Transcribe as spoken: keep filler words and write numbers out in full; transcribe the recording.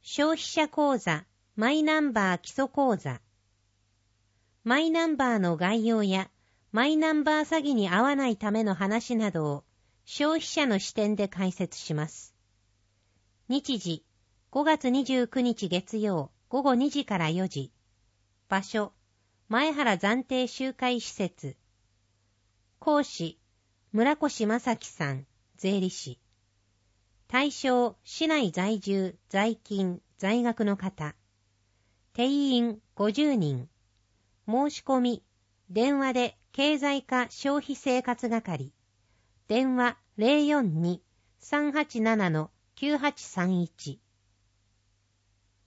消費者口座、マイナンバー基礎口座。マイナンバーの概要や、マイナンバー詐欺に遭わないための話などを消費者の視点で解説します。日時、ごがつにじゅうくにち月曜ごごにじからよじ。場所、前原暫定集会施設。講師、村越正樹さん、税理士。対象、市内在住、在勤、在学の方。定員ごじゅうにん。申し込み、電話で経済課消費生活係。電話 ゼロよんに さんはちなな きゅうはちさんいち。